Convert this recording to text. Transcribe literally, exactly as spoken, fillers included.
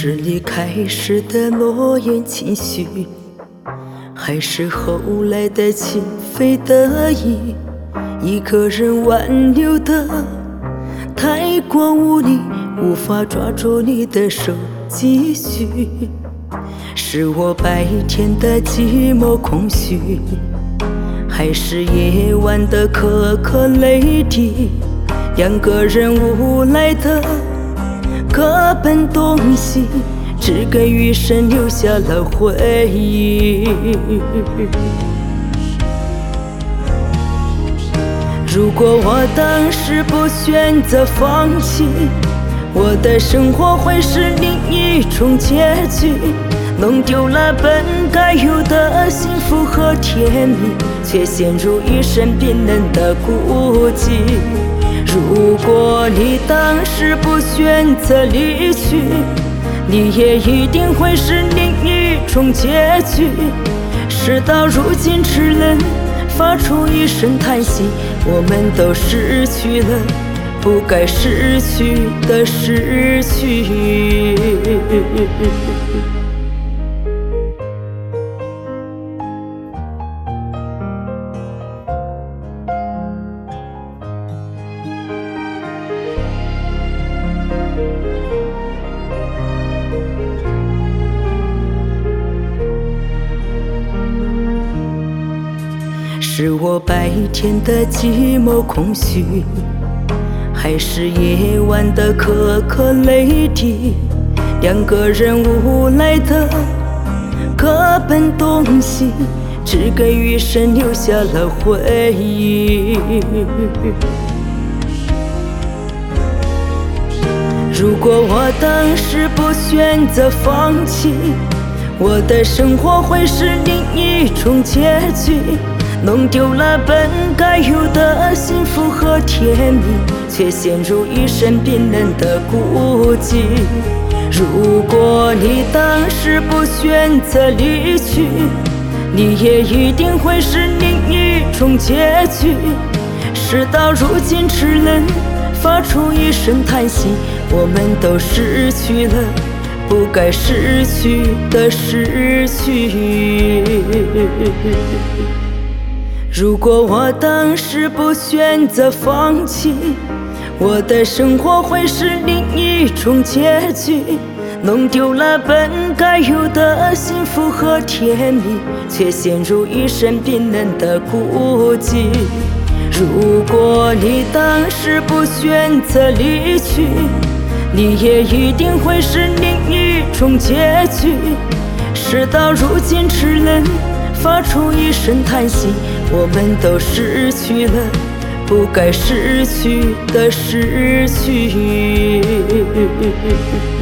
是离开时的诺言情绪，还是后来的情非得已？一个人挽留的太过无力，无法抓住你的手继续。是我白天的寂寞空虚，还是夜晚的颗颗泪滴？两个人无奈的各奔东西，只给余生留下了回忆。如果我当时不选择放弃，我的生活会是另一种结局。弄丢了本该有的幸福和甜蜜，却陷入一生冰冷的孤寂。如果你当时不选择离去，你也一定会是另一种结局。事到如今只能发出一声叹息，我们都失去了不该失去的失去。是我白天的寂寞空虚，还是夜晚的颗颗泪滴？两个人无奈的各奔东西，只给余生留下了回忆。如果我当时不选择放弃，我的生活会是另一种结局。弄丢了本该有的幸福和甜蜜，却陷入一生冰冷的孤寂。如果你当时不选择离去，你也一定会是另一种结局。事到如今只能发出一声叹息，我们都失去了不该失去的失去。如果我当时不选择放弃，我的生活会是另一种结局。弄丢了本该有的幸福和甜蜜，却陷入一生冰冷的孤寂。如果你当时不选择离去，你也一定会是另一种结局。事到如今只能发出一声叹息，我们都失去了不该失去的失去。